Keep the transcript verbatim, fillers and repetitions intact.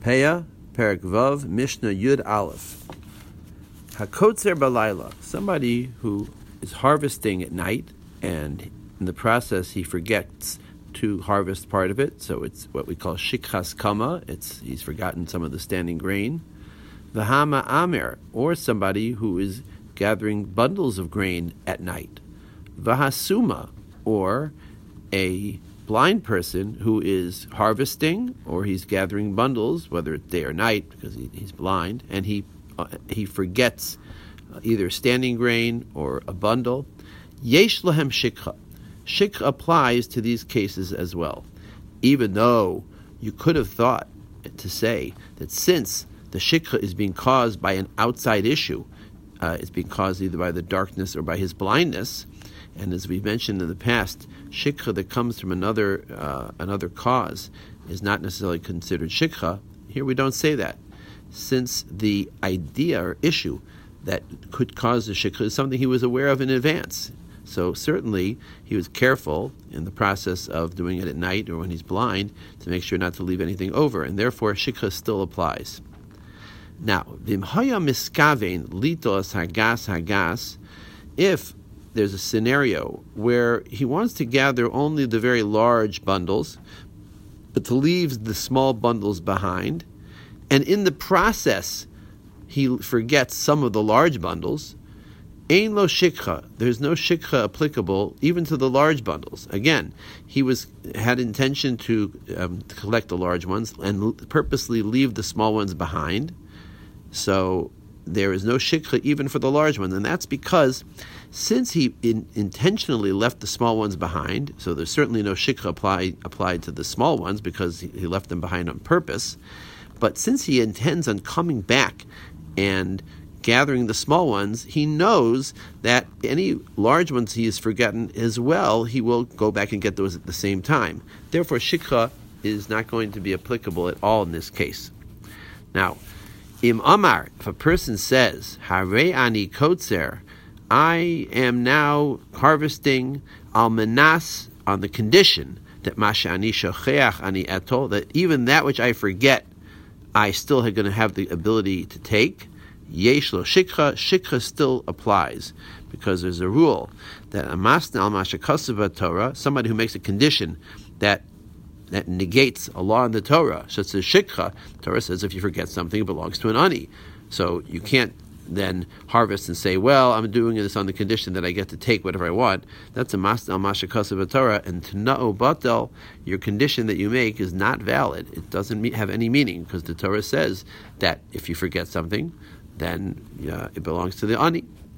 Peah, Perek Vav, Mishnah Yud Aleph. Hakotzer Balayla, somebody who is harvesting at night, and in the process he forgets to harvest part of it, so it's what we call shikchas kama, it's he's forgotten some of the standing grain. V'hama amer, or somebody who is gathering bundles of grain at night. V'hasuma, or a blind person who is harvesting, or he's gathering bundles, whether it's day or night, because he, he's blind, and he uh, he forgets uh, either standing grain or a bundle. Yesh lahem shikha. Shikha applies to these cases as well, even though you could have thought to say that since the shikha is being caused by an outside issue, uh, it's being caused either by the darkness or by his blindness, and as we've mentioned in the past, shikha that comes from another uh, another cause is not necessarily considered shikha. Here we don't say that, since the idea or issue that could cause the shikha is something he was aware of in advance. So certainly he was careful in the process of doing it at night or when he's blind to make sure not to leave anything over, and therefore shikha still applies. Now, v'imhaya miskavein litos hagas hagas, if there's a scenario where he wants to gather only the very large bundles, but to leave the small bundles behind, and in the process he forgets some of the large bundles, ein lo shikha, there's no shikha applicable even to the large bundles. Again, he was had intention to, um, to collect the large ones and l- purposely leave the small ones behind, so there is no shikha even for the large ones, and that's because since he in, intentionally left the small ones behind, so there's certainly no shikha apply, applied to the small ones because he, he left them behind on purpose. But since he intends on coming back and gathering the small ones, he knows that any large ones he has forgotten as well, he will go back and get those at the same time. Therefore, shikha is not going to be applicable at all in this case. Now, Im Amar, if a person says, Harei ani kotzer, I am now harvesting al menas, on the condition that masha ani shocheach ani etol, that even that which I forget, I still are going to have the ability to take. Yesh lo shikha, shikha still applies, because there's a rule that a masna al masha kasav Torah, somebody who makes a condition that that negates a law in the Torah, such as shikha. Torah says if you forget something, it belongs to an ani. So you can't then harvest and say, well, I'm doing this on the condition that I get to take whatever I want. That's a masna al masha kasav Torah, and t'na'u batel, your condition that you make is not valid. It doesn't have any meaning, because the Torah says that if you forget something, then uh, it belongs to the ani.